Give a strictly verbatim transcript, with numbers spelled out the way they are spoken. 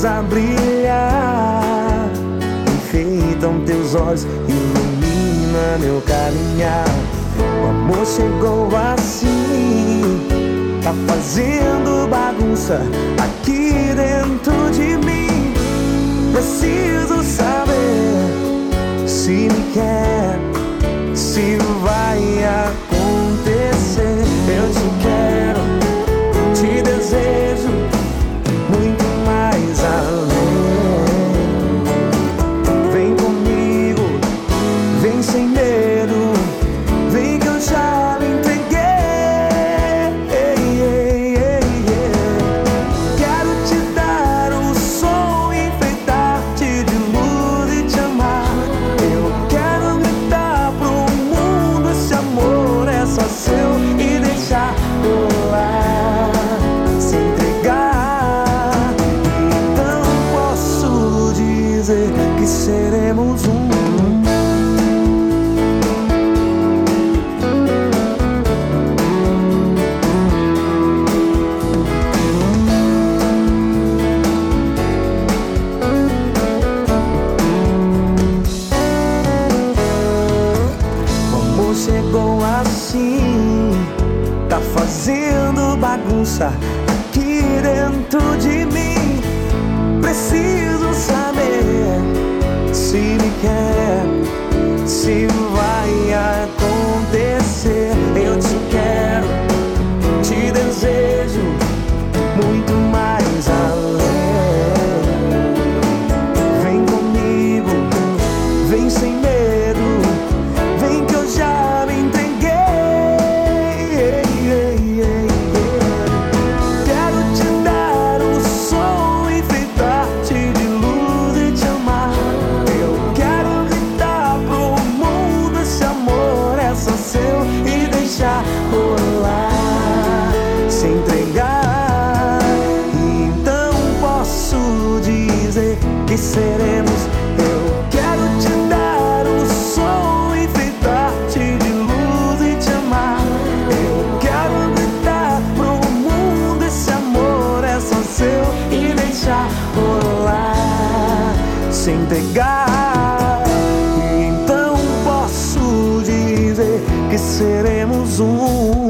a brilhar. Enfeitam teus olhos, ilumina meu caminhar. O amor chegou assim, tá fazendo bagunça aqui dentro de mim. Preciso saber se me quer, se vai acontecer. Eu te quero, te desejo muito mais além. Vem comigo, vem sem medo, vem que eu já me entreguei. Quero te dar um som, enfeitar-te de luz e te amar. Eu quero gritar pro mundo: esse amor é só seu, e deixar rolar, se entregar. Então posso dizer que seremos um. Chegou assim, tá fazendo bagunça aqui dentro de mim. Preciso saber se me quer, se vai acontecer. Eu te quero, te desejo muito mais além. Vem comigo, vem sem medo, vem que eu já me entreguei. Quero te dar um som, enfeitar-te de luz e te amar. Eu quero gritar pro mundo: esse amor é só seu, e deixar rolar, se entregar. Então posso dizer que seremos. Eu quero te dar um som, enfeitar-te de luz e te amar. Eu quero gritar pro mundo: esse amor é só seu, e deixar rolar, se entregar. Então posso dizer que seremos um.